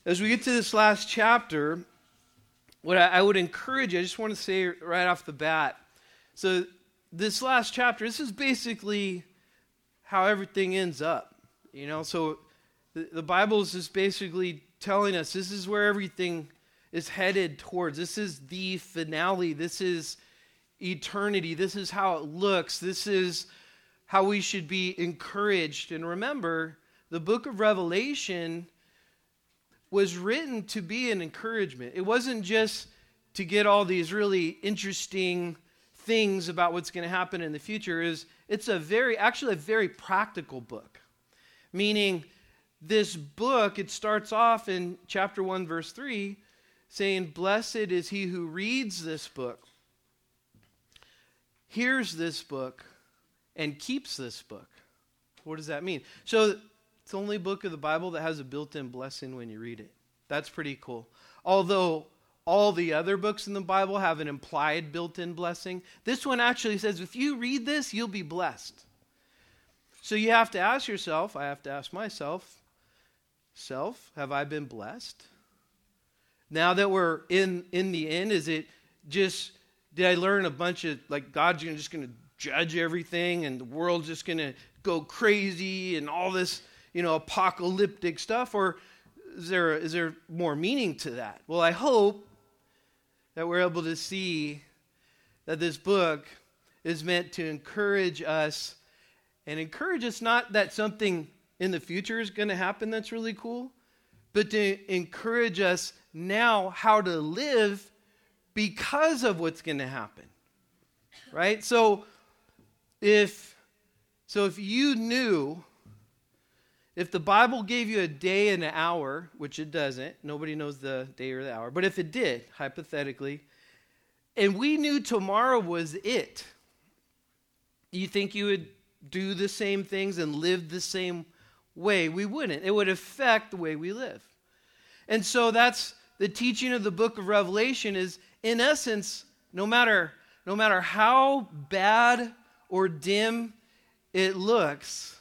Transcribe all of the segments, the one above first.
As we get to this last chapter, what I would encourage you, I just want to say right off the bat, so this last chapter, this is basically how everything ends up, so the Bible is just basically telling us this is where everything is headed towards. This is the finale. This is eternity. This is how it looks. This is how we should be encouraged. And remember, the book of Revelation was written to be an encouragement. It wasn't just to get all these really interesting things about what's going to happen in the future. It's a very practical book. Meaning, this book, it starts off in chapter 1, verse 3, saying, "Blessed is he who reads this book, hears this book, and keeps this book." What does that mean? So, it's the only book of the Bible that has a built-in blessing when you read it. That's pretty cool. Although all the other books in the Bible have an implied built-in blessing, this one actually says, if you read this, you'll be blessed. So you have to ask yourself, I have to ask myself, have I been blessed? Now that we're in the end, is it just, did I learn a bunch of, God's just going to judge everything and the world's just going to go crazy and all this, apocalyptic stuff? Or is there more meaning to that? Well, I hope that we're able to see that this book is meant to encourage us, and encourage us not that something in the future is going to happen that's really cool, but to encourage us now how to live because of what's going to happen, right? So if you knew, if the Bible gave you a day and an hour, which it doesn't, nobody knows the day or the hour, but if it did, hypothetically, and we knew tomorrow was it, you think you would do the same things and live the same way? We wouldn't. It would affect the way we live. And so that's the teaching of the book of Revelation is, in essence, no matter how bad or dim it looks,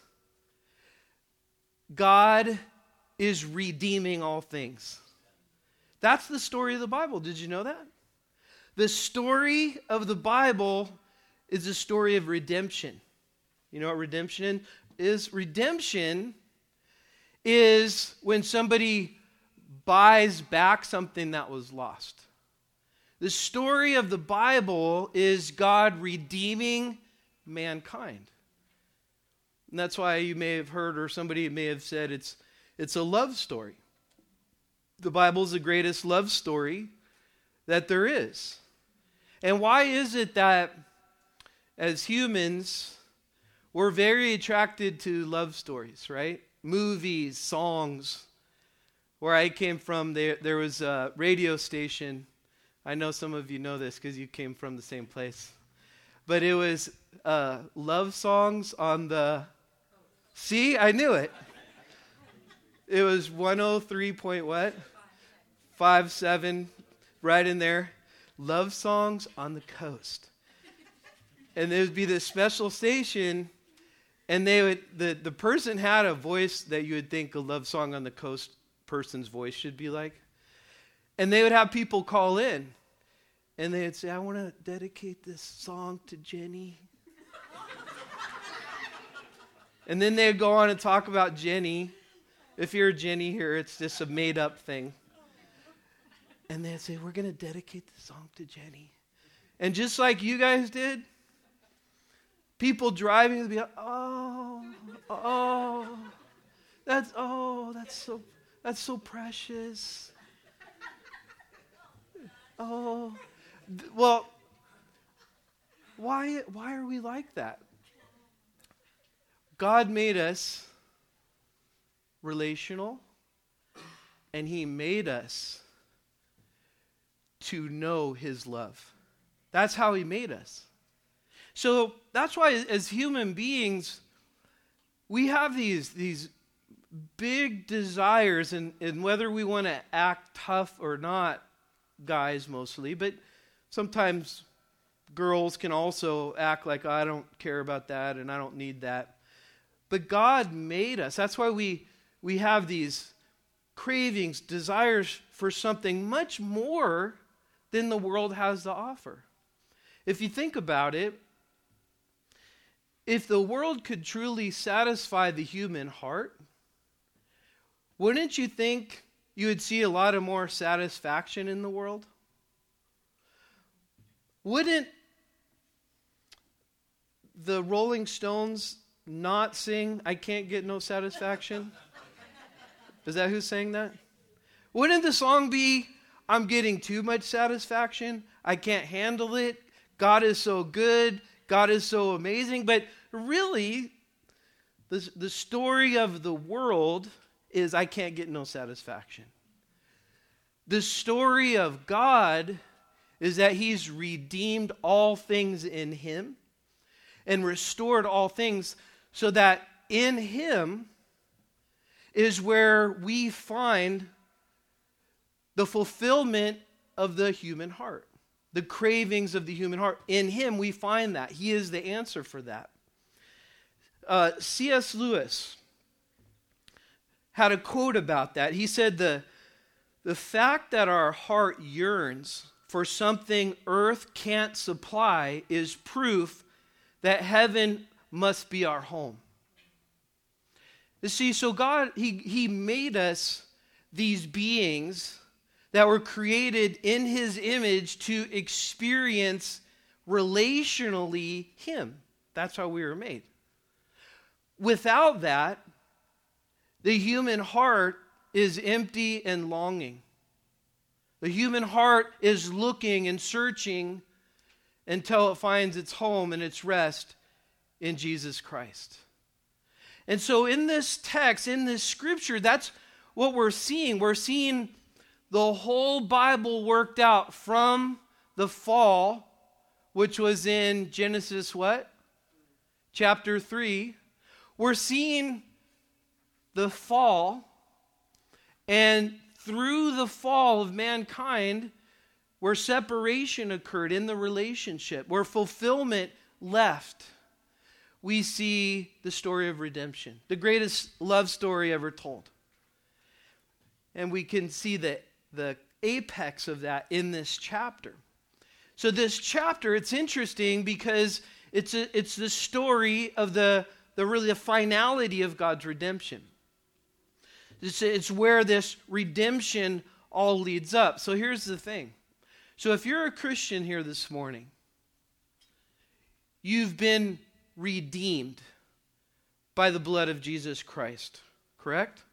God is redeeming all things. That's the story of the Bible. Did you know that? The story of the Bible is a story of redemption. You know what redemption is? Redemption is when somebody buys back something that was lost. The story of the Bible is God redeeming mankind. And that's why you may have heard, or somebody may have said, it's a love story. The Bible is the greatest love story that there is. And why is it that as humans, we're very attracted to love stories, right? Movies, songs. Where I came from, there was a radio station. I know some of you know this because you came from the same place. But it was love songs on the... See, I knew it. It was 103 point what? 57, right in there. Love songs on the coast. And there would be this special station, and they would the person had a voice that you would think a love song on the coast person's voice should be like. And they would have people call in, and they would say, "I want to dedicate this song to Jenny." And then they'd go on and talk about Jenny. If you're a Jenny here, it's just a made-up thing. And they'd say, "We're going to dedicate the song to Jenny." And just like you guys did, people driving would be like, that's so precious. Oh, well, why are we like that? God made us relational, and He made us to know His love. That's how He made us. So that's why as human beings, we have these big desires, and whether we want to act tough or not, guys mostly, but sometimes girls can also act like, I don't care about that and I don't need that. But God made us. That's why we have these cravings, desires for something much more than the world has to offer. If you think about it, if the world could truly satisfy the human heart, wouldn't you think you would see a lot of more satisfaction in the world? Wouldn't the Rolling Stones not sing, "I Can't Get No Satisfaction"? Is that who's saying that? Wouldn't the song be, "I'm getting too much satisfaction. I can't handle it. God is so good. God is so amazing"? But really, the story of the world is, "I can't get no satisfaction." The story of God is that He's redeemed all things in Him and restored all things, so that in Him is where we find the fulfillment of the human heart, the cravings of the human heart. In Him we find that. He is the answer for that. C.S. Lewis had a quote about that. He said, the fact that our heart yearns for something earth can't supply is proof that heaven must be our home. You see, so God, He made us these beings that were created in His image to experience relationally Him. That's how we were made. Without that, the human heart is empty and longing. The human heart is looking and searching until it finds its home and its rest in Jesus Christ. And so in this text, in this scripture, that's what we're seeing. We're seeing the whole Bible worked out from the fall, which was in Genesis what? Chapter 3. We're seeing the fall, and through the fall of mankind, where separation occurred in the relationship, where fulfillment left, we see the story of redemption, the greatest love story ever told. And we can see the apex of that in this chapter. So this chapter, it's interesting because it's the story of the finality of God's redemption. It's where this redemption all leads up. So here's the thing. So if you're a Christian here this morning, you've been redeemed by the blood of Jesus Christ, correct?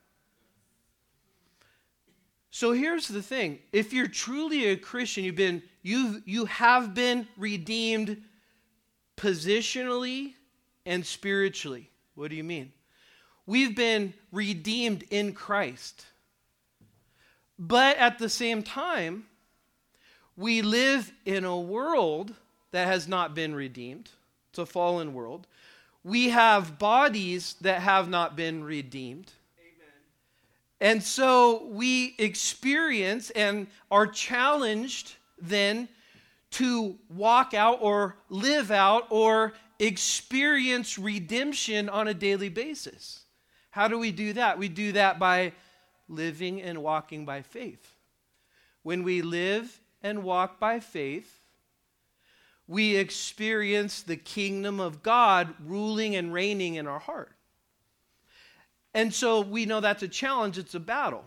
So here's the thing. If you're truly a Christian, you have been redeemed positionally and spiritually. What do you mean? We've been redeemed in Christ. But at the same time, we live in a world that has not been redeemed. It's a fallen world. We have bodies that have not been redeemed. Amen. And so we experience and are challenged then to walk out or live out or experience redemption on a daily basis. How do we do that? We do that by living and walking by faith. When we live and walk by faith, we experience the kingdom of God ruling and reigning in our heart. And so we know that's a challenge, it's a battle.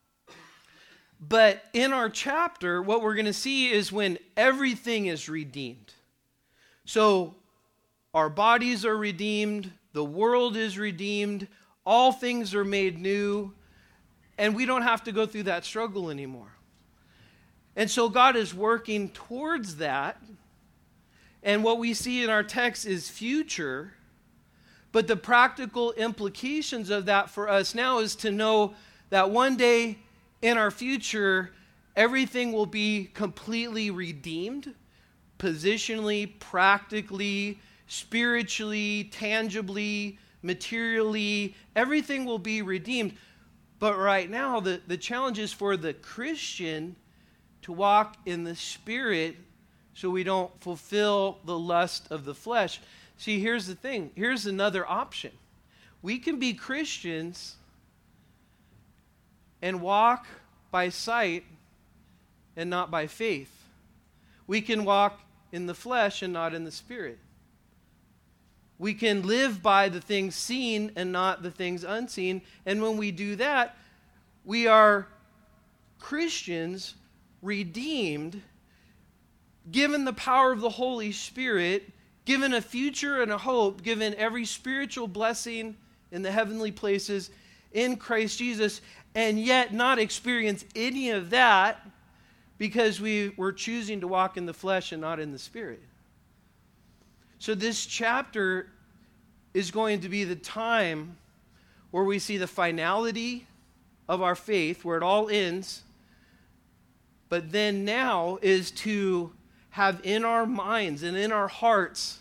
But in our chapter, what we're going to see is when everything is redeemed. So our bodies are redeemed, the world is redeemed, all things are made new, and we don't have to go through that struggle anymore. And so God is working towards that. And what we see in our text is future, but the practical implications of that for us now is to know that one day in our future, everything will be completely redeemed, positionally, practically, spiritually, tangibly, materially, everything will be redeemed. But right now, the challenge is for the Christian to walk in the Spirit so we don't fulfill the lust of the flesh. See, here's the thing. Here's another option. We can be Christians and walk by sight and not by faith. We can walk in the flesh and not in the spirit. We can live by the things seen and not the things unseen. And when we do that, we are Christians, redeemed, given the power of the Holy Spirit, given a future and a hope, given every spiritual blessing in the heavenly places in Christ Jesus, and yet not experience any of that because we were choosing to walk in the flesh and not in the spirit. So this chapter is going to be the time where we see the finality of our faith, where it all ends, but then now is to have in our minds and in our hearts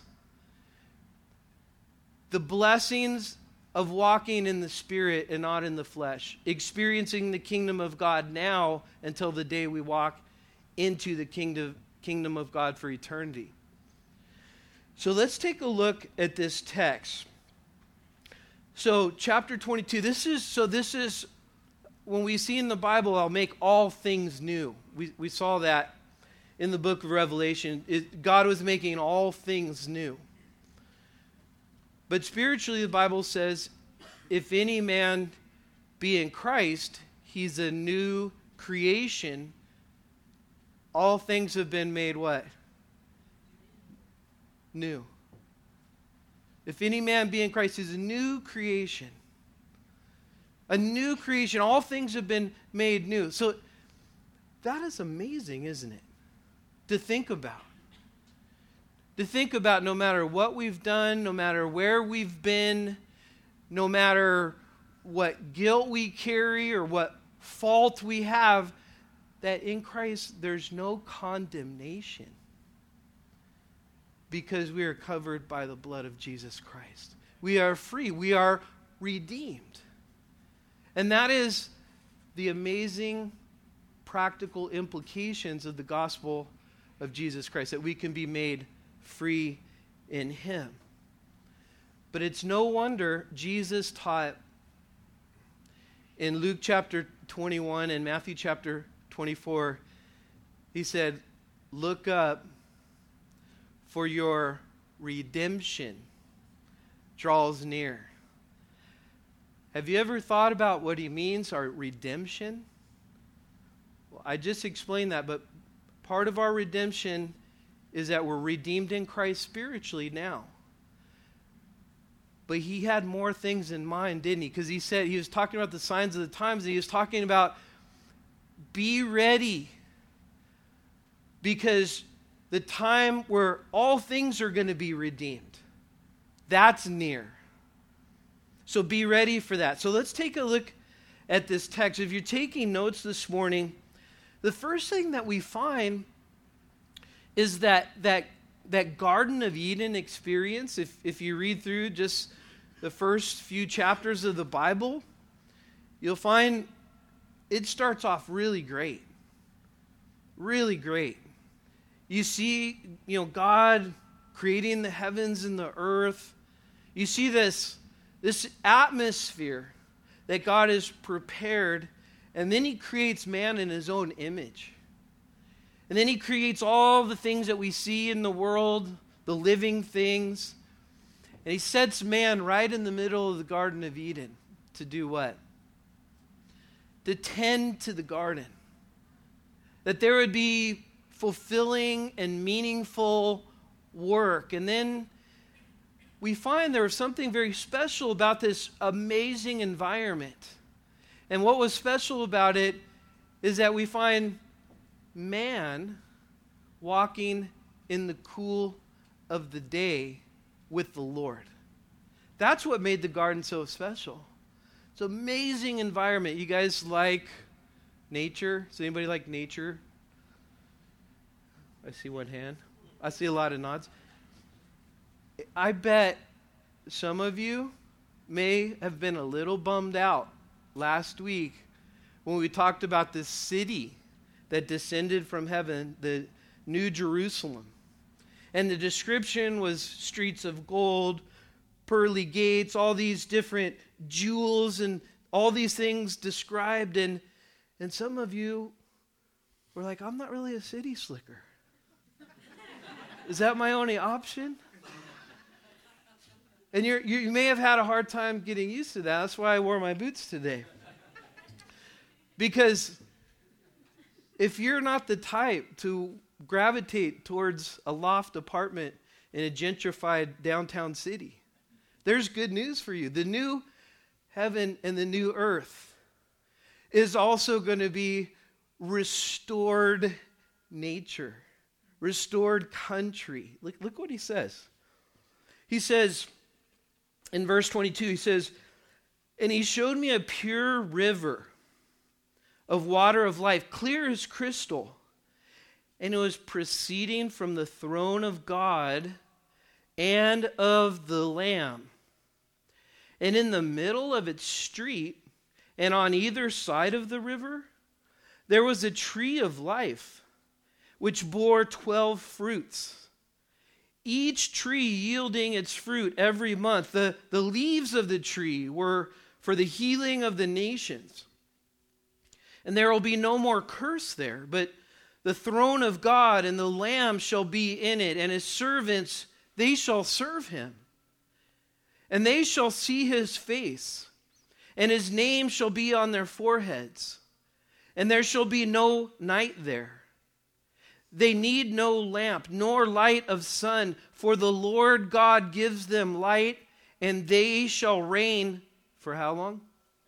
the blessings of walking in the spirit and not in the flesh, experiencing the kingdom of God now until the day we walk into the kingdom of God for eternity. So let's take a look at this text. So chapter 22, this is when we see in the Bible, I'll make all things new. We saw that in the book of Revelation. God was making all things new. But spiritually, the Bible says, if any man be in Christ, he's a new creation. All things have been made what? New. If any man be in Christ, he's a new creation. A new creation. All things have been made new. So that is amazing, isn't it? To think about. To think about no matter what we've done, no matter where we've been, no matter what guilt we carry or what fault we have, that in Christ there's no condemnation because we are covered by the blood of Jesus Christ. We are free. We are redeemed. And that is the amazing practical implications of the gospel of Jesus Christ, that we can be made free in him. But it's no wonder Jesus taught in Luke chapter 21 and Matthew chapter 24, he said, look up, for your redemption draws near. Have you ever thought about what he means, our redemption? Well, I just explained that, but part of our redemption is that we're redeemed in Christ spiritually now. But he had more things in mind, didn't he? Because he said, he was talking about the signs of the times, and he was talking about be ready. Because the time where all things are going to be redeemed, that's near. So be ready for that. So let's take a look at this text. If you're taking notes this morning, the first thing that we find is that Garden of Eden experience. If you read through just the first few chapters of the Bible, you'll find it starts off really great. Really great. You see, God creating the heavens and the earth. You see this atmosphere that God has prepared, and then he creates man in his own image. And then he creates all the things that we see in the world, the living things. And he sets man right in the middle of the Garden of Eden to do what? To tend to the garden. That there would be fulfilling and meaningful work. And then we find there was something very special about this amazing environment. And what was special about it is that we find man walking in the cool of the day with the Lord. That's what made the garden so special. It's an amazing environment. You guys like nature? Does anybody like nature? I see one hand. I see a lot of nods. I bet some of you may have been a little bummed out last week when we talked about this city that descended from heaven, the New Jerusalem. And the description was streets of gold, pearly gates, all these different jewels and all these things described. And And some of you were like, I'm not really a city slicker. Is that my only option? And you may have had a hard time getting used to that. That's why I wore my boots today. Because if you're not the type to gravitate towards a loft apartment in a gentrified downtown city, there's good news for you. The new heaven and the new earth is also going to be restored nature, restored country. Look what he says. He says, in verse 22, he says, and he showed me a pure river of water of life, clear as crystal, and it was proceeding from the throne of God and of the Lamb. And in the middle of its street, and on either side of the river, there was a tree of life, which bore 12 fruits, each tree yielding its fruit every month. The leaves of the tree were for the healing of the nations. And there will be no more curse there, but the throne of God and the Lamb shall be in it, and his servants, they shall serve him. And they shall see his face, and his name shall be on their foreheads, and there shall be no night there. They need no lamp, nor light of sun, for the Lord God gives them light, and they shall reign for how long?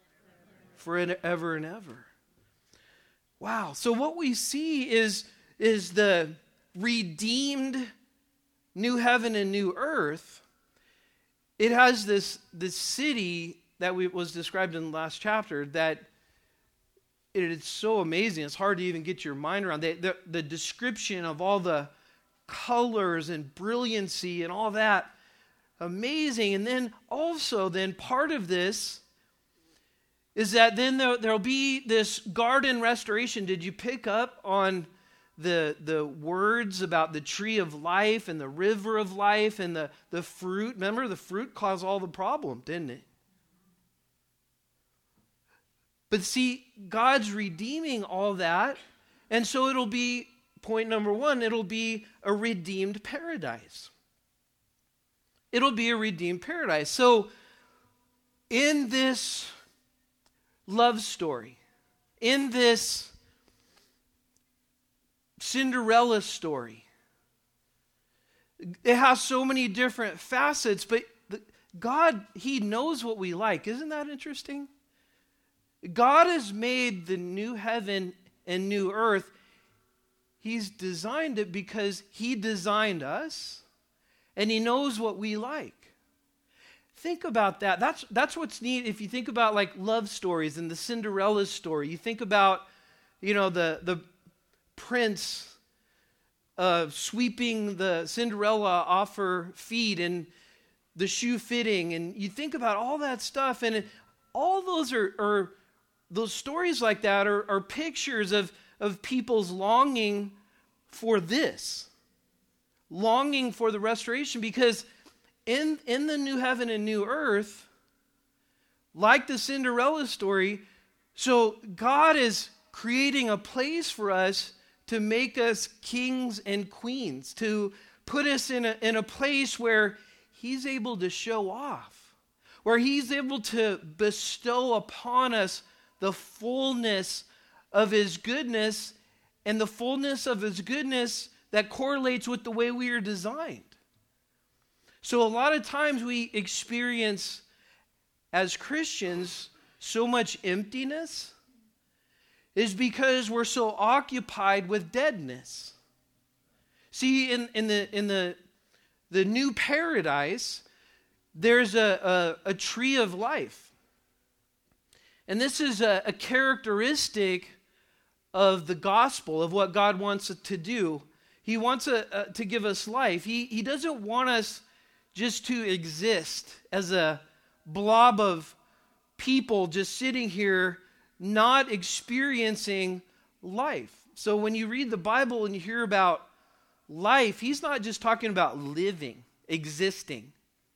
Forever and ever. Wow. So what we see is the redeemed new heaven and new earth. It has this city that was described in the last chapter that it's so amazing. It's hard to even get your mind around. The description of all the colors and brilliancy and all that, amazing. And then also, part of this is that then there'll be this garden restoration. Did you pick up on the words about the tree of life and the river of life and the fruit? Remember, the fruit caused all the problem, didn't it? But see, God's redeeming all that, and so it'll be, point number one, it'll be a redeemed paradise. It'll be a redeemed paradise. So, in this love story, in this Cinderella story, it has so many different facets, but God, he knows what we like. Isn't that interesting? God has made the new heaven and new earth. He's designed it because he designed us, and he knows what we like. Think about that. That's what's neat. If you think about like love stories and the Cinderella story, you think about, the prince sweeping the Cinderella off her feet and the shoe fitting, and you think about all that stuff, and all those are those stories like that are pictures of people's longing for this, longing for the restoration, because in the new heaven and new earth, like the Cinderella story, so God is creating a place for us to make us kings and queens, to put us in a place where he's able to show off, where he's able to bestow upon us the fullness of his goodness, and the fullness of his goodness that correlates with the way we are designed. So a lot of times we experience, as Christians, so much emptiness is because we're so occupied with deadness. See, in the new paradise, there's a tree of life. And this is a characteristic of the gospel, of what God wants to do. He wants to give us life. He doesn't want us just to exist as a blob of people just sitting here not experiencing life. So when you read the Bible and you hear about life, he's not just talking about living, existing.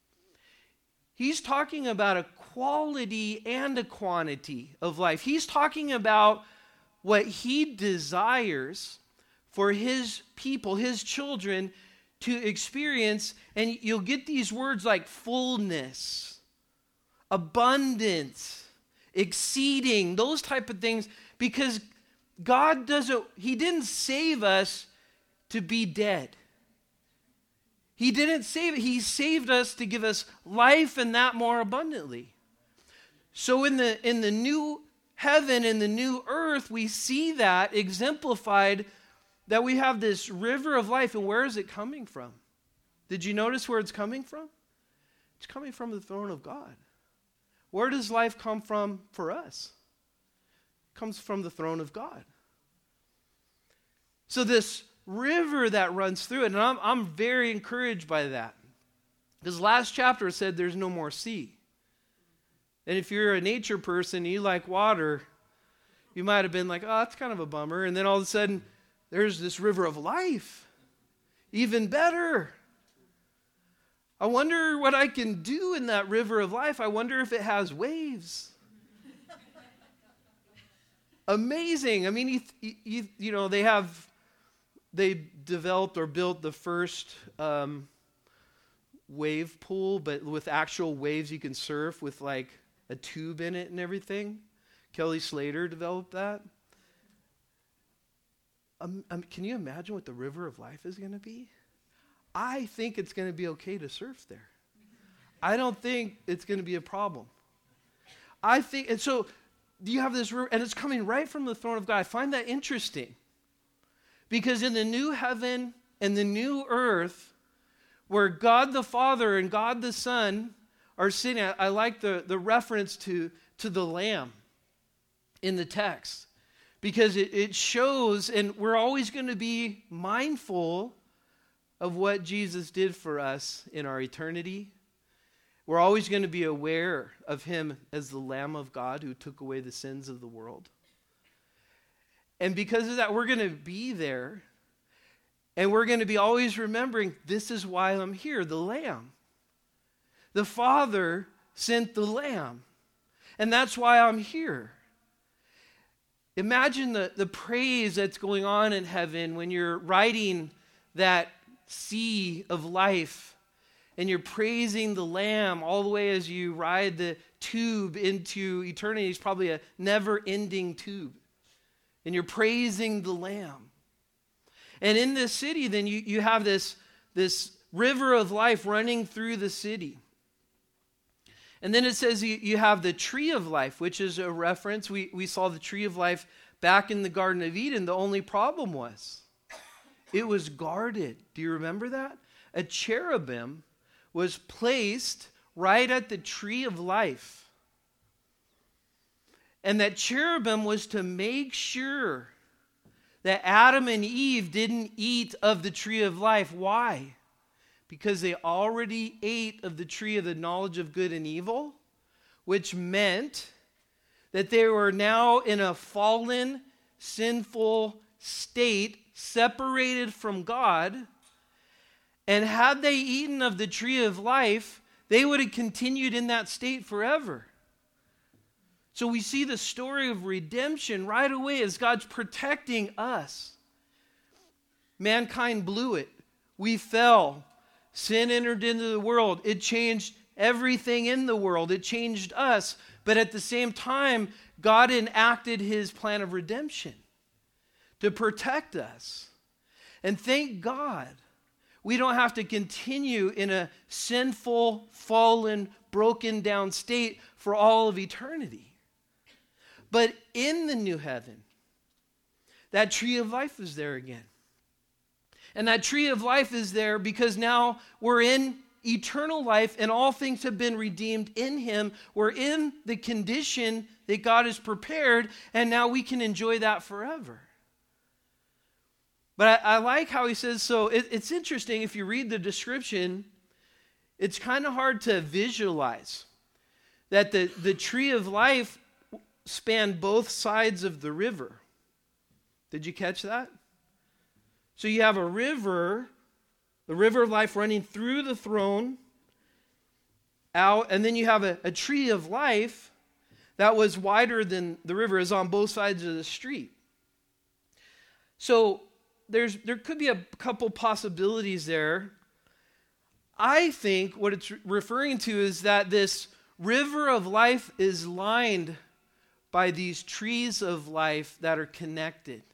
He's talking about a quality and a quantity of life. He's talking about what he desires for his people, his children, to experience. And you'll get these words like fullness, abundance, exceeding, those type of things, because God he didn't save us to be dead. He didn't save it. He saved us to give us life, and that more abundantly. So in the new heaven and the new earth, we see that exemplified, that we have this river of life. And where is it coming from? Did you notice where it's coming from? It's coming from the throne of God. Where does life come from for us? It comes from the throne of God. So this river that runs through it, and I'm very encouraged by that. Because last chapter said there's no more sea. And if you're a nature person and you like water, you might have been like, oh, that's kind of a bummer. And then all of a sudden, there's this river of life. Even better. I wonder what I can do in that river of life. I wonder if it has waves. Amazing. I mean, you know, they developed or built the first wave pool, but with actual waves you can surf with like a tube in it and everything. Kelly Slater developed that. Can you imagine what the river of life is going to be? I think it's going to be okay to surf there. I don't think it's going to be a problem. I think, and so you have this river, and it's coming right from the throne of God. I find that interesting. Because in the new heaven and the new earth, where God the Father and God the Son are sitting, I like the reference to the Lamb in the text. Because it shows, and we're always going to be mindful of what Jesus did for us in our eternity. We're always going to be aware of him as the Lamb of God who took away the sins of the world. And because of that, we're going to be there. And we're going to be always remembering, this is why I'm here, the Lamb. The Father sent the Lamb. And that's why I'm here. Imagine the praise that's going on in heaven when you're riding that sea of life and you're praising the Lamb all the way as you ride the tube into eternity. It's probably a never-ending tube. And you're praising the Lamb. And in this city, then you have this river of life running through the city. And then it says you have the tree of life, which is a reference. We saw the tree of life back in the Garden of Eden. The only problem was it was guarded. Do you remember that? A cherubim was placed right at the tree of life. And that cherubim was to make sure that Adam and Eve didn't eat of the tree of life. Why? Because they already ate of the tree of the knowledge of good and evil, which meant that they were now in a fallen, sinful state, separated from God. And had they eaten of the tree of life, they would have continued in that state forever. So we see the story of redemption right away as God's protecting us. Mankind blew it. We fell. Sin entered into the world. It changed everything in the world. It changed us. But at the same time, God enacted his plan of redemption to protect us. And thank God, we don't have to continue in a sinful, fallen, broken down state for all of eternity. But in the new heaven, that tree of life is there again. And that tree of life is there because now we're in eternal life and all things have been redeemed in him. We're in the condition that God has prepared, and now we can enjoy that forever. But I like how he says, so it's interesting if you read the description, it's kind of hard to visualize that the tree of life spanned both sides of the river. Did you catch that? So you have a river, the river of life running through the throne, out, and then you have a tree of life that was wider than the river, is on both sides of the street. So there could be a couple possibilities there. I think what it's referring to is that this river of life is lined by these trees of life that are connected.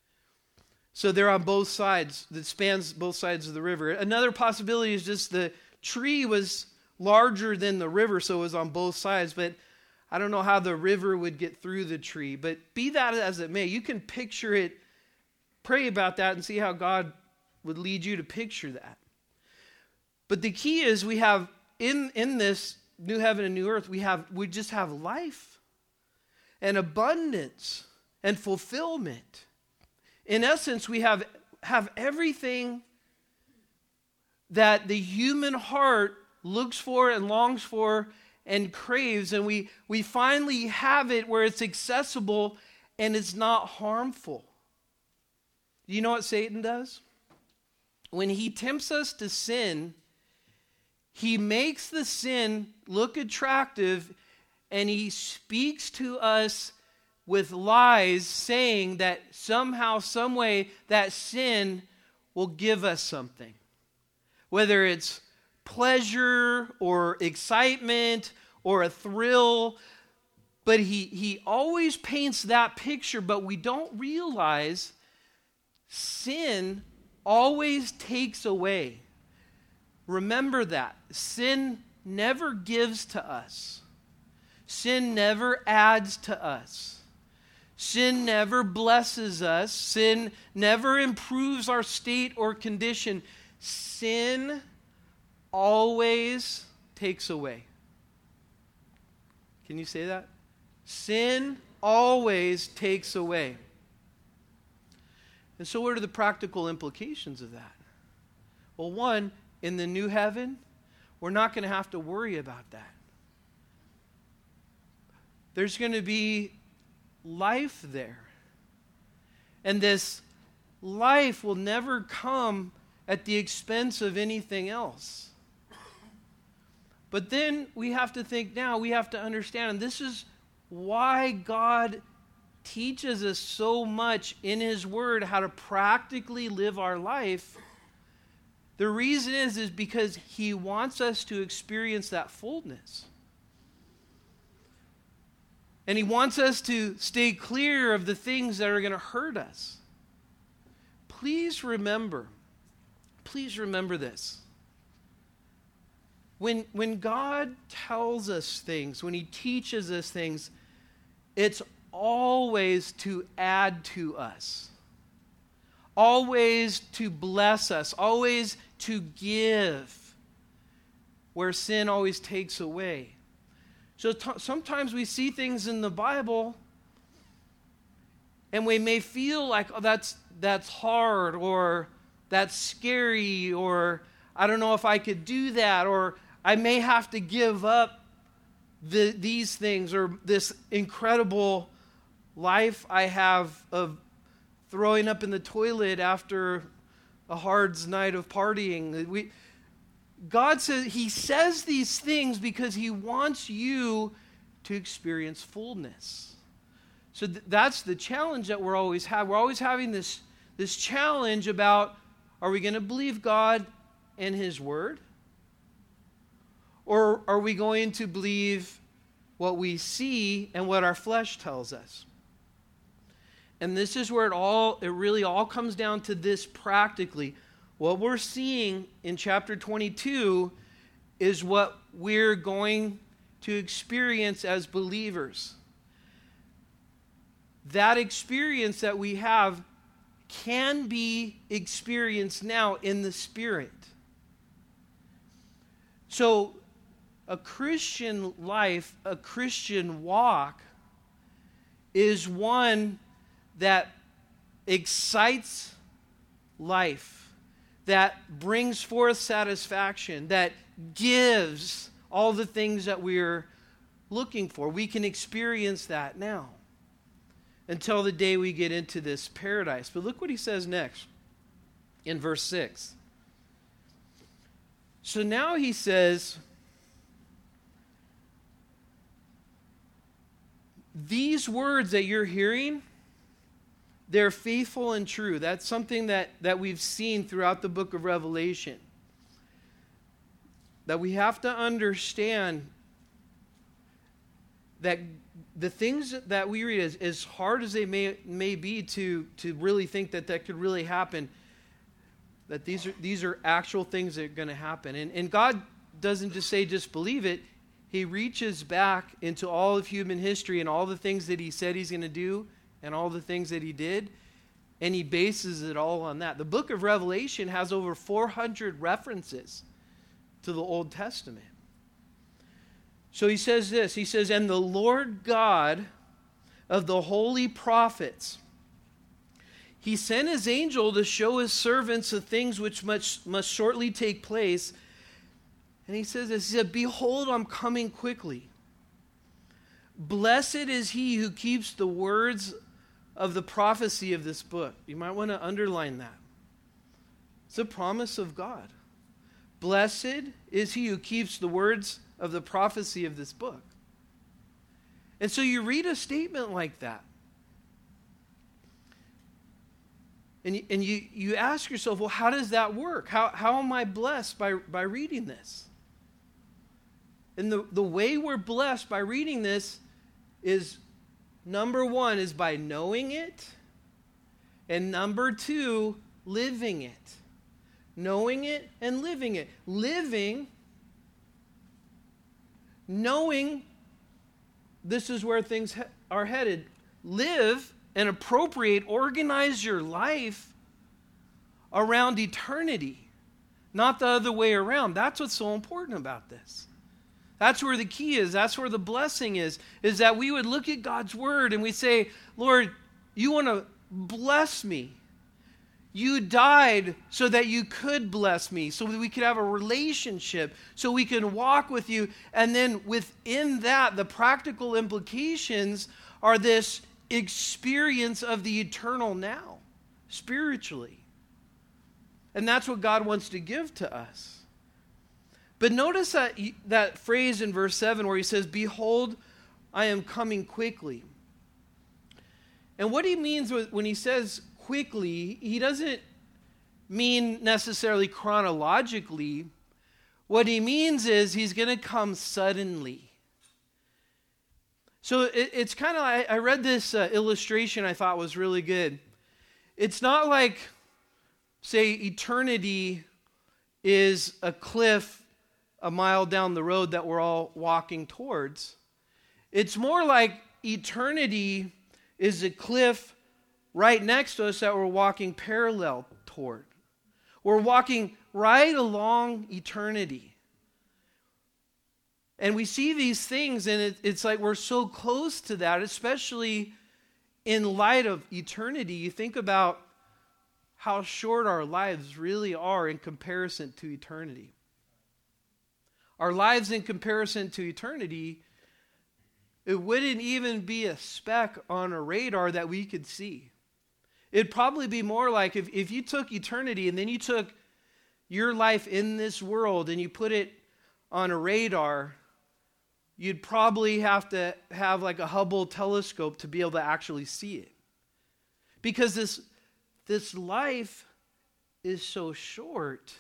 So they're on both sides, that spans both sides of the river. Another possibility is just the tree was larger than the river, so it was on both sides. But I don't know how the river would get through the tree. But be that as it may, you can picture it, pray about that, and see how God would lead you to picture that. But the key is we have, in this new heaven and new earth, we just have life and abundance and fulfillment. In essence, we have everything that the human heart looks for and longs for and craves, and we finally have it where it's accessible and it's not harmful. Do you know what Satan does? When he tempts us to sin, he makes the sin look attractive, and he speaks to us with lies, saying that somehow, some way, that sin will give us something. Whether it's pleasure or excitement or a thrill, but he always paints that picture, but we don't realize sin always takes away. Remember that. Sin never gives to us. Sin never adds to us. Sin never blesses us. Sin never improves our state or condition. Sin always takes away. Can you say that? Sin always takes away. And so what are the practical implications of that? Well, one, in the new heaven, we're not going to have to worry about that. There's going to be life there. And this life will never come at the expense of anything else. But then we have to think now, we have to understand, and this is why God teaches us so much in His Word how to practically live our life. The reason is because He wants us to experience that fullness. And He wants us to stay clear of the things that are going to hurt us. Please remember this. When God tells us things, when He teaches us things, it's always to add to us. Always to bless us. Always to give. Where sin always takes away. So sometimes we see things in the Bible and we may feel like, oh, that's hard, or that's scary, or I don't know if I could do that, or I may have to give up these things, or this incredible life I have of throwing up in the toilet after a hard night of partying. God says, He says these things because He wants you to experience fullness. So that's the challenge that we're always having. We're always having this challenge about, are we going to believe God and His Word? Or are we going to believe what we see and what our flesh tells us? And this is where it really all comes down to this practically. What we're seeing in chapter 22 is what we're going to experience as believers. That experience that we have can be experienced now in the Spirit. So, a Christian life, a Christian walk, is one that excites life, that brings forth satisfaction, that gives all the things that we're looking for. We can experience that now until the day we get into this paradise. But look what he says next in verse 6. So now he says, these words that you're hearing, they're faithful and true. That's something that we've seen throughout the book of Revelation. That we have to understand that the things that we read, as hard as they may be to really think that could really happen, that these are actual things that are going to happen. And God doesn't just say, just believe it. He reaches back into all of human history and all the things that he said he's going to do and all the things that he did, and he bases it all on that. The book of Revelation has over 400 references to the Old Testament. So he says this, he says, and the Lord God of the holy prophets, he sent his angel to show his servants the things which must shortly take place. And he says this, he said, behold, I'm coming quickly. Blessed is he who keeps the words of the prophecy of this book. You might want to underline that. It's a promise of God. Blessed is he who keeps the words of the prophecy of this book. And so you read a statement like that. And you ask yourself, well, how does that work? How am I blessed by reading this? And the way we're blessed by reading this is, number one, is by knowing it. And number two, living it. Knowing it and living it. Living, knowing this is where things are headed. Live and appropriate, organize your life around eternity, not the other way around. That's what's so important about this. That's where the key is. That's where the blessing is that we would look at God's word and we say, Lord, you want to bless me. You died so that you could bless me, so that we could have a relationship, so we can walk with you. And then within that, the practical implications are this experience of the eternal now, spiritually. And that's what God wants to give to us. But notice that phrase in verse 7 where he says, behold, I am coming quickly. And what he means when he says quickly, he doesn't mean necessarily chronologically. What he means is he's going to come suddenly. So it's kind of, I read this illustration I thought was really good. It's not like, say, eternity is a cliff a mile down the road that we're all walking towards. It's more like eternity is a cliff right next to us that we're walking parallel toward. We're walking right along eternity. And we see these things, and it's like we're so close to that, especially in light of eternity. You think about how short our lives really are in comparison to eternity. Our lives in comparison to eternity, it wouldn't even be a speck on a radar that we could see. It'd probably be more like if you took eternity and then you took your life in this world and you put it on a radar, you'd probably have to have like a Hubble telescope to be able to actually see it. Because this life is so short,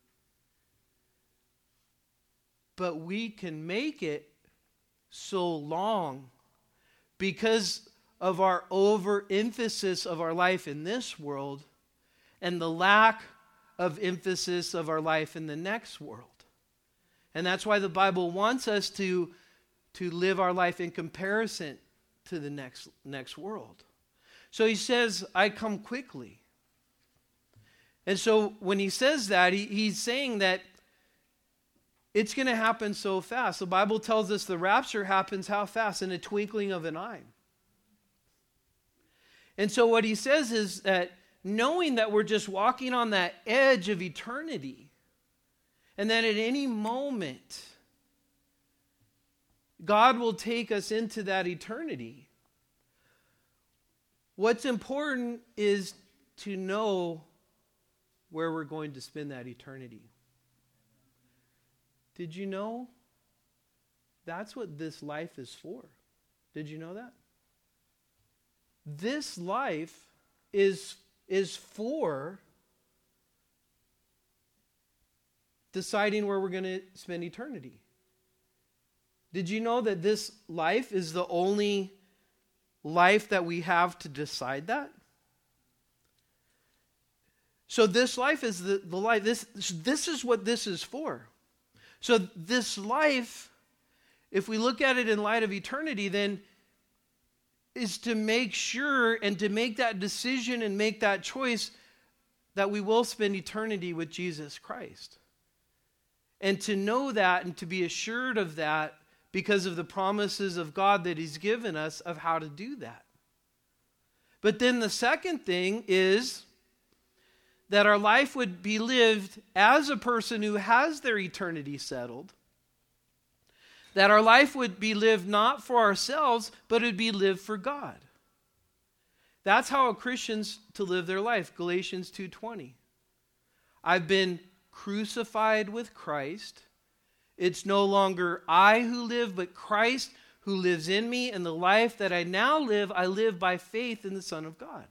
but we can make it so long because of our overemphasis of our life in this world and the lack of emphasis of our life in the next world. And that's why the Bible wants us to live our life in comparison to the next world. So he says, I come quickly. And so when he says that, he's saying that it's going to happen so fast. The Bible tells us the rapture happens how fast? In a twinkling of an eye. And so what he says is that knowing that we're just walking on that edge of eternity, and that at any moment, God will take us into that eternity. What's important is to know where we're going to spend that eternity. Did you know that's what this life is for? Did you know that? This life is for deciding where we're going to spend eternity. Did you know that this life is the only life that we have to decide that? So this life is the life. This is what this is for. So this life, if we look at it in light of eternity, then is to make sure and to make that decision and make that choice that we will spend eternity with Jesus Christ. And to know that and to be assured of that because of the promises of God that He's given us of how to do that. But then the second thing is that our life would be lived as a person who has their eternity settled. That our life would be lived not for ourselves, but it would be lived for God. That's how Christians to live their life. Galatians 2:20. I've been crucified with Christ. It's no longer I who live, but Christ who lives in me. And the life that I now live, I live by faith in the Son of God.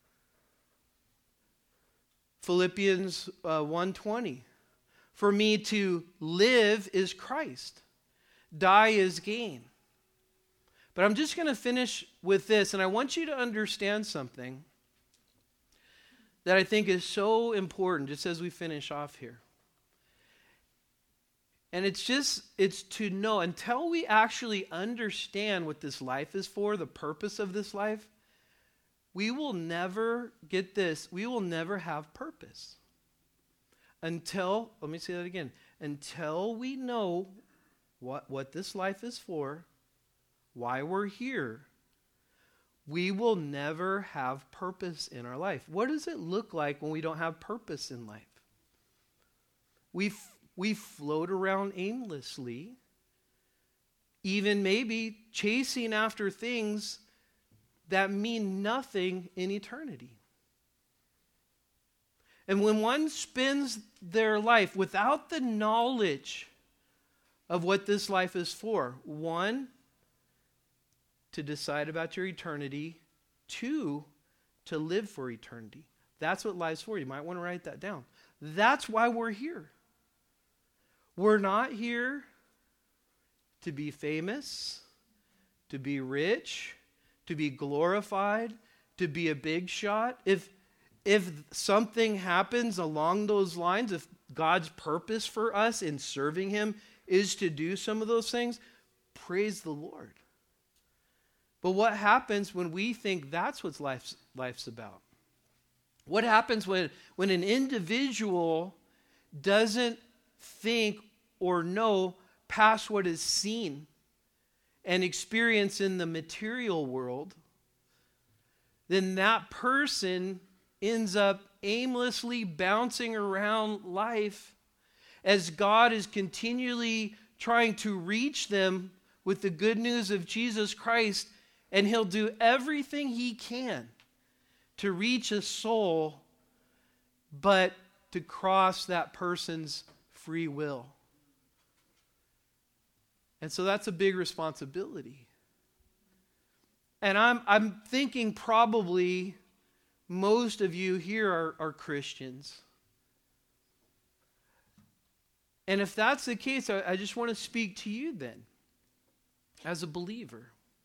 Philippians 1:20. For me to live is Christ. Die is gain. But I'm just going to finish with this, and I want you to understand something that I think is so important just as we finish off here. And it's to know, until we actually understand what this life is for, the purpose of this life, we will never get this. We will never have purpose. Until, let me say that again, until we know what this life is for, why we're here, we will never have purpose in our life. What does it look like when we don't have purpose in life? We float around aimlessly, even maybe chasing after things that mean nothing in eternity. And when one spends their life without the knowledge of what this life is for, one, to decide about your eternity, two, to live for eternity. That's what life's for. You might want to write that down. That's why we're here. We're not here to be famous, to be rich, to be glorified, to be a big shot. If something happens along those lines, if God's purpose for us in serving Him is to do some of those things, praise the Lord. But what happens when we think that's what life's about? What happens when an individual doesn't think or know past what is seen and experienced in the material world? Then that person ends up aimlessly bouncing around life as God is continually trying to reach them with the good news of Jesus Christ, and He'll do everything He can to reach a soul, but to cross that person's free will. And so that's a big responsibility. And I'm thinking probably most of you here are Christians. And if that's the case, I just want to speak to you then, as a believer.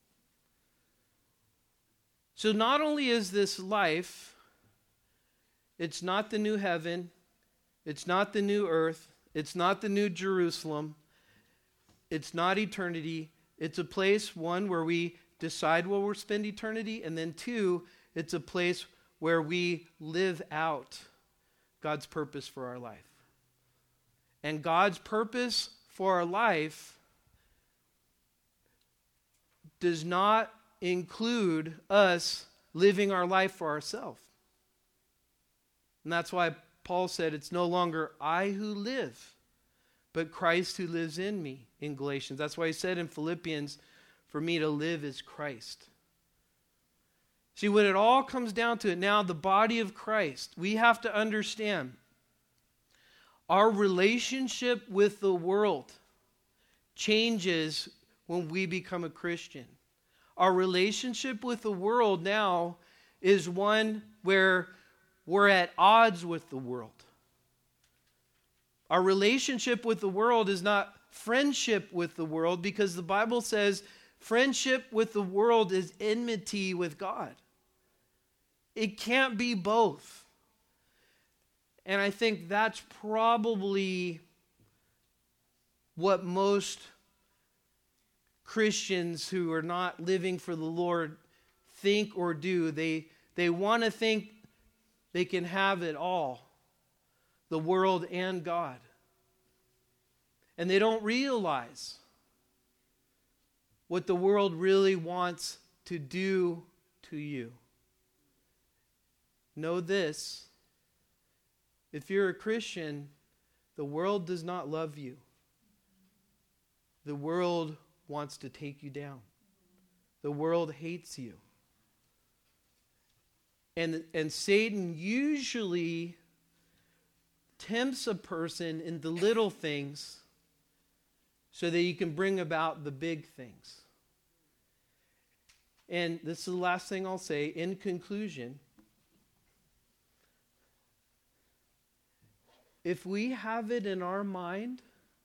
So not only is this life, it's not the new heaven, it's not the new earth, it's not the new Jerusalem, it's not eternity. It's a place, one, where we decide where we'll spend eternity, and then two, it's a place where we live out God's purpose for our life. And God's purpose for our life does not include us living our life for ourselves. And that's why Paul said, it's no longer I who live, but Christ who lives in me, in Galatians. That's why he said in Philippians, for me to live is Christ. See, when it all comes down to it now, the body of Christ, we have to understand our relationship with the world changes when we become a Christian. Our relationship with the world now is one where we're at odds with the world. Our relationship with the world is not friendship with the world, because the Bible says friendship with the world is enmity with God. It can't be both. And I think that's probably what most Christians who are not living for the Lord think or do. They want to think they can have it all, the world and God. And they don't realize what the world really wants to do to you. Know this: if you're a Christian, the world does not love you. The world wants to take you down. The world hates you. And Satan usually tempts a person in the little things so that he can bring about the big things. And this is the last thing I'll say. In conclusion, if we have it in our mind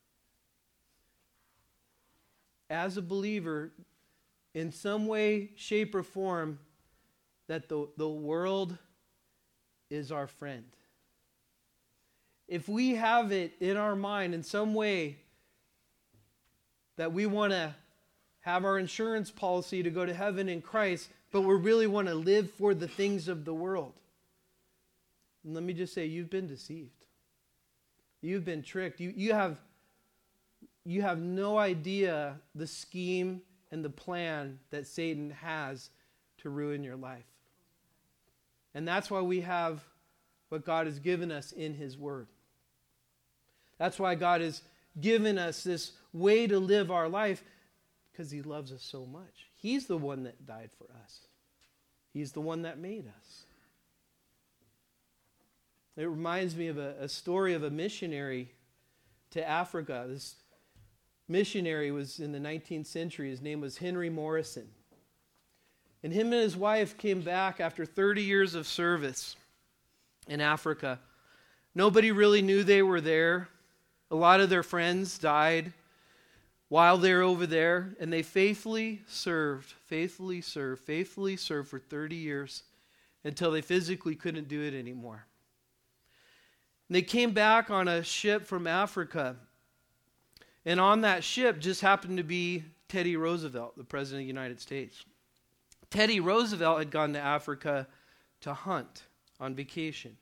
as a believer, in some way, shape, or form, that the world is our friend. If we have it in our mind in some way that we want to have our insurance policy to go to heaven in Christ, but we really want to live for the things of the world, and let me just say, you've been deceived. You've been tricked. You have no idea the scheme and the plan that Satan has to ruin your life. And that's why we have what God has given us in His Word. That's why God has given us this way to live our life, because He loves us so much. He's the one that died for us. He's the one that made us. It reminds me of a story of a missionary to Africa. This missionary was in the 19th century. His name was Henry Morrison. And him and his wife came back after 30 years of service in Africa. Nobody really knew they were there. A lot of their friends died while they were over there. And they faithfully served for 30 years until they physically couldn't do it anymore. And they came back on a ship from Africa. And on that ship just happened to be Teddy Roosevelt, the President of the United States. Teddy Roosevelt had gone to Africa to hunt on vacation.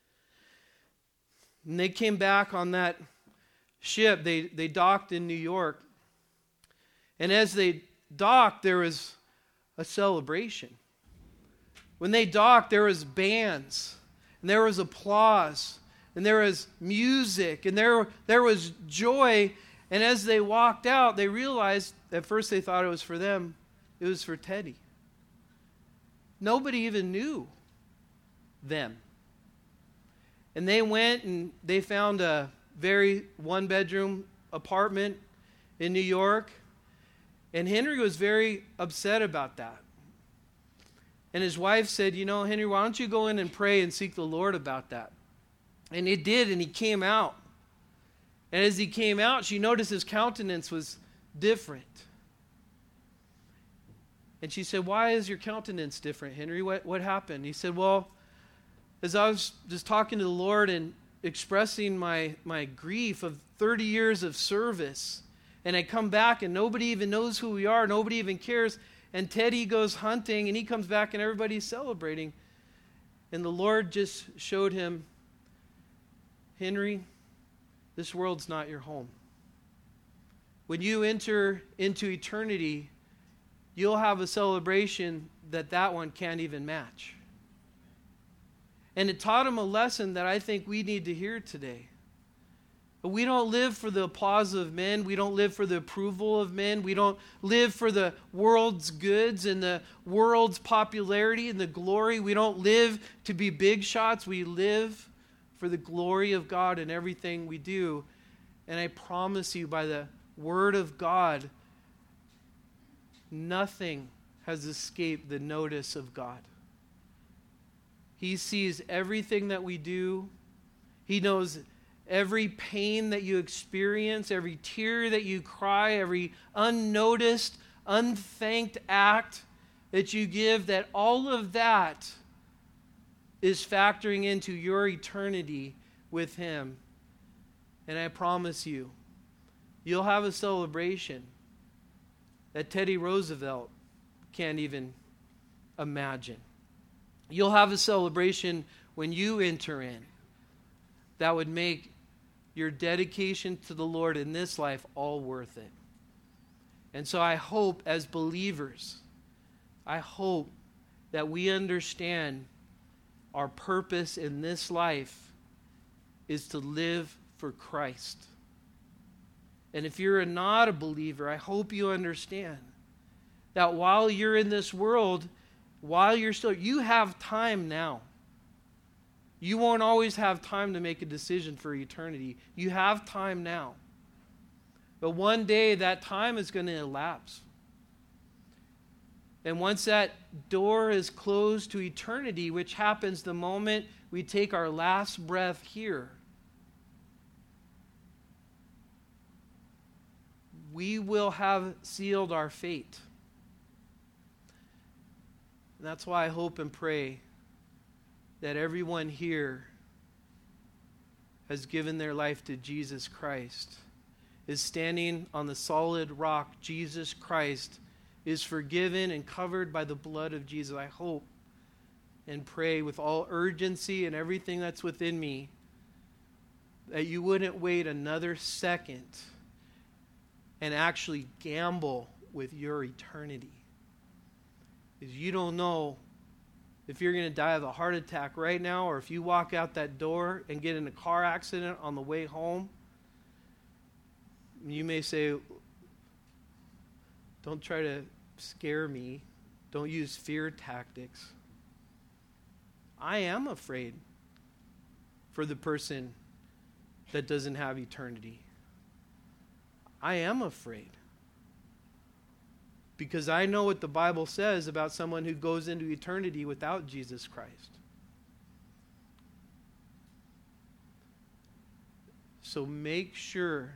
And they came back on that ship. They docked in New York. And as they docked, there was a celebration. When they docked, there was bands, and there was applause, and there was music, and there was joy. And as they walked out, they realized, at first they thought it was for them, it was for Teddy. Nobody even knew them. And they went and they found a very one-bedroom apartment in New York. And Henry was very upset about that. And his wife said, Henry, why don't you go in and pray and seek the Lord about that? And he did, and he came out. And as he came out, she noticed his countenance was different. And she said, why is your countenance different, Henry? What happened? He said, well, as I was just talking to the Lord and expressing my grief of 30 years of service, and I come back and nobody even knows who we are, nobody even cares, and Teddy goes hunting and he comes back and everybody's celebrating. And the Lord just showed him, Henry, this world's not your home. When you enter into eternity, you'll have a celebration that one can't even match. And it taught him a lesson that I think we need to hear today. But we don't live for the applause of men. We don't live for the approval of men. We don't live for the world's goods and the world's popularity and the glory. We don't live to be big shots. We live for the glory of God in everything we do. And I promise you, by the Word of God, nothing has escaped the notice of God. He sees everything that we do. He knows every pain that you experience, every tear that you cry, every unnoticed, unthanked act that you give, that all of that is factoring into your eternity with Him. And I promise you, you'll have a celebration that Teddy Roosevelt can't even imagine. You'll have a celebration when you enter in that would make your dedication to the Lord in this life all worth it. And so I hope as believers, I hope that we understand our purpose in this life is to live for Christ. And if you're not a believer, I hope you understand that while you're in this world, you have time now. You won't always have time to make a decision for eternity. You have time now. But one day that time is going to elapse. And once that door is closed to eternity, which happens the moment we take our last breath here, we will have sealed our fate. And that's why I hope and pray that everyone here has given their life to Jesus Christ, is standing on the solid rock, Jesus Christ, is forgiven and covered by the blood of Jesus. I hope and pray with all urgency and everything that's within me that you wouldn't wait another second and actually gamble with your eternity. Because you don't know if you're going to die of a heart attack right now, or if you walk out that door and get in a car accident on the way home. You may say, don't try to scare me. Don't use fear tactics. I am afraid for the person that doesn't have eternity. I am afraid. Because I know what the Bible says about someone who goes into eternity without Jesus Christ. So make sure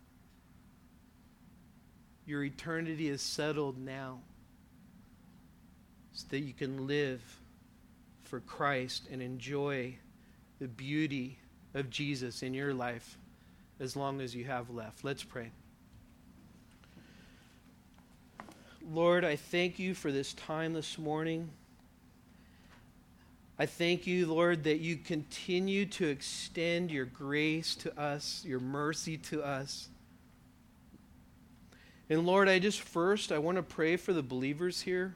your eternity is settled now, so that you can live for Christ and enjoy the beauty of Jesus in your life as long as you have left. Let's pray. Lord, I thank you for this time this morning. I thank you, Lord, that you continue to extend your grace to us, your mercy to us. And Lord, I want to pray for the believers here.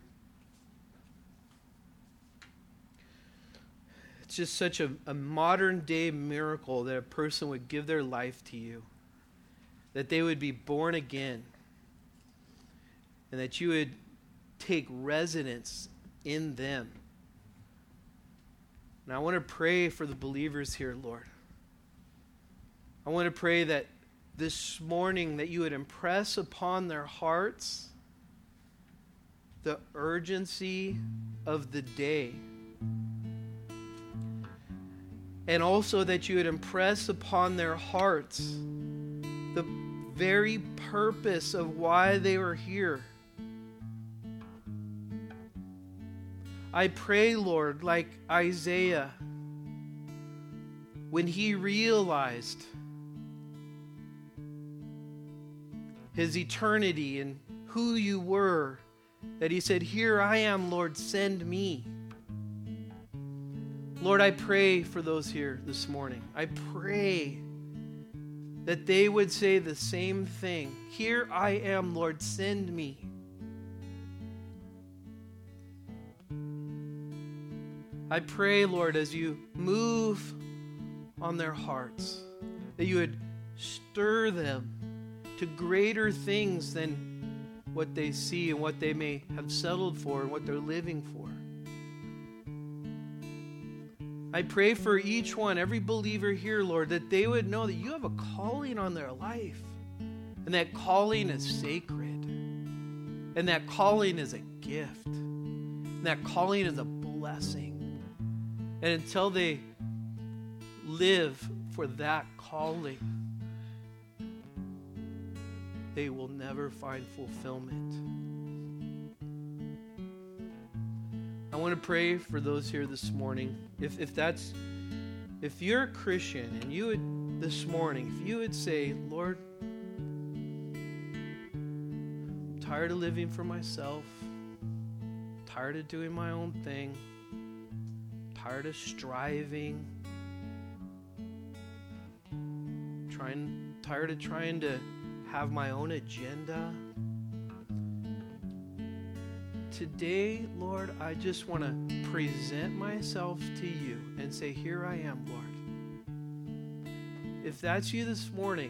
It's just such a modern day miracle that a person would give their life to you, that they would be born again, and that you would take residence in them. And I want to pray for the believers here, Lord. I want to pray that this morning that you would impress upon their hearts the urgency of the day. And also that you would impress upon their hearts the very purpose of why they were here. I pray, Lord, like Isaiah, when he realized his eternity and who you were, that he said, "Here I am, Lord, send me." Lord, I pray for those here this morning. I pray that they would say the same thing. "Here I am, Lord, send me." I pray, Lord, as you move on their hearts, that you would stir them to greater things than what they see and what they may have settled for and what they're living for. I pray for each one, every believer here, Lord, that they would know that you have a calling on their life, and that calling is sacred, and that calling is a gift, and that calling is a blessing. And until they live for that calling, they will never find fulfillment. I want to pray for those here this morning. If you're a Christian and you would, this morning, if you would say, Lord, I'm tired of living for myself, tired of doing my own thing, tired of striving, tired of trying to have my own agenda. Today, Lord, I just want to present myself to you and say, here I am, Lord. If that's you this morning,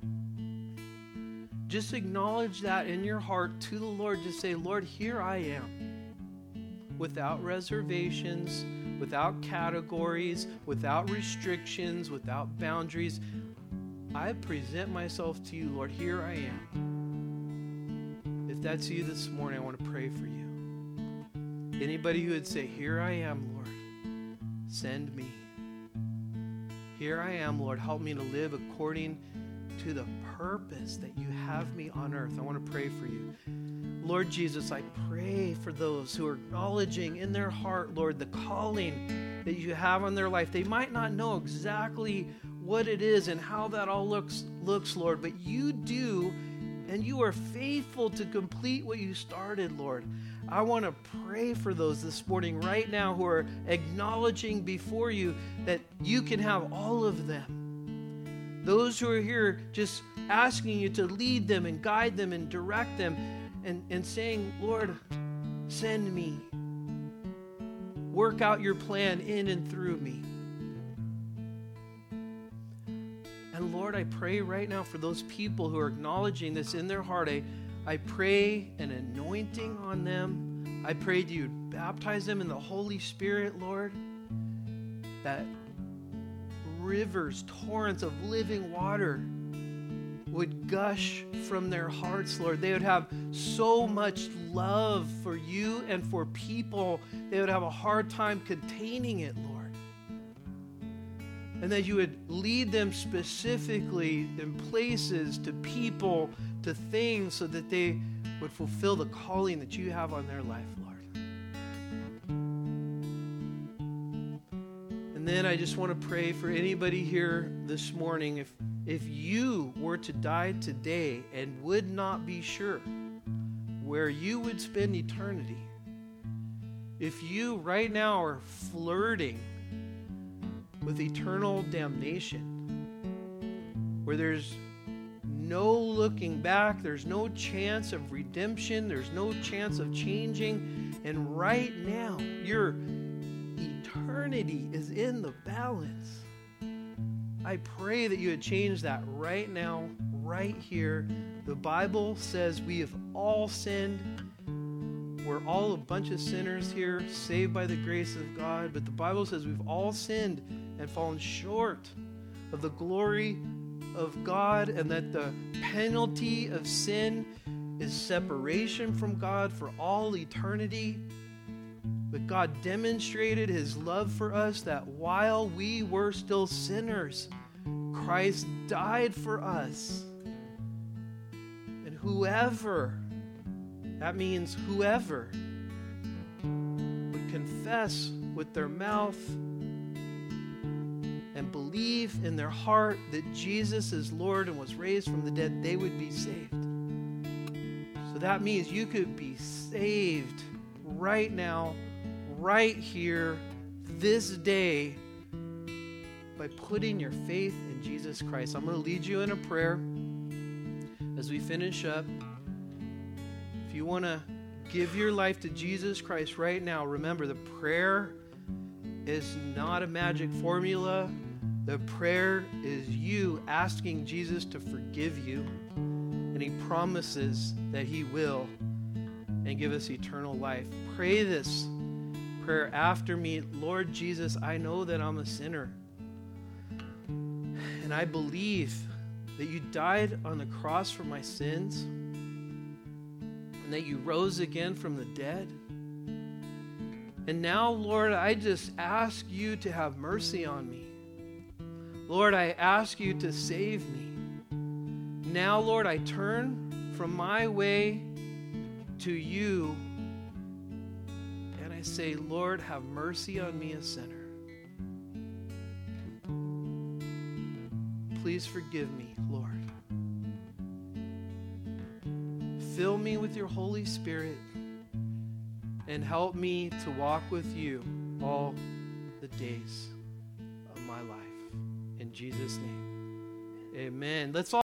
just acknowledge that in your heart to the Lord. Just say, Lord, here I am. Without reservations, without categories, without restrictions, without boundaries. I present myself to you, Lord. Here I am. If that's you this morning, I want to pray for you. Anybody who would say, here I am, Lord, send me. Here I am, Lord, help me to live according to the purpose that you have me on earth. I want to pray for you. Lord Jesus, I pray for those who are acknowledging in their heart, Lord, the calling that you have on their life. They might not know exactly what it is and how that all looks, Lord, but you do, and you are faithful to complete what you started, Lord. I want to pray for those this morning right now who are acknowledging before you that you can have all of them. Those who are here just asking you to lead them and guide them and direct them and saying, Lord, send me. Work out your plan in and through me. And Lord, I pray right now for those people who are acknowledging this in their heart. I pray an anointing on them. I pray that you baptize them in the Holy Spirit, Lord. That rivers, torrents of living water would gush from their hearts, Lord. They would have so much love for you and for people, they would have a hard time containing it, Lord. And that you would lead them specifically in places, to people, to things, so that they would fulfill the calling that you have on their life, Lord. And then I just want to pray for anybody here this morning. If you were to die today and would not be sure where you would spend eternity, if you right now are flirting with eternal damnation, where there's no looking back, there's no chance of redemption, there's no chance of changing, and right now your eternity is in the balance, I pray that you would change that right now, right here. The Bible says we have all sinned. We're all a bunch of sinners here, saved by the grace of God. But the Bible says we've all sinned and fallen short of the glory of God, and that the penalty of sin is separation from God for all eternity. But God demonstrated his love for us, that while we were still sinners, Christ died for us. And whoever, that means whoever, would confess with their mouth and believe in their heart that Jesus is Lord and was raised from the dead, they would be saved. So that means you could be saved right now, right here, this day, by putting your faith in Jesus Christ. I'm going to lead you in a prayer as we finish up. If you want to give your life to Jesus Christ right now, remember, the prayer is not a magic formula. The prayer is you asking Jesus to forgive you, and he promises that he will, and give us eternal life. Pray this prayer after me. Lord Jesus, I know that I'm a sinner, and I believe that you died on the cross for my sins, and that you rose again from the dead. And now, Lord, I just ask you to have mercy on me. Lord, I ask you to save me. Now, Lord, I turn from my way to you, and I say, Lord, have mercy on me, a sinner. Please forgive me, Lord. Fill me with your Holy Spirit and help me to walk with you all the days of my life. In Jesus' name, amen. Let's all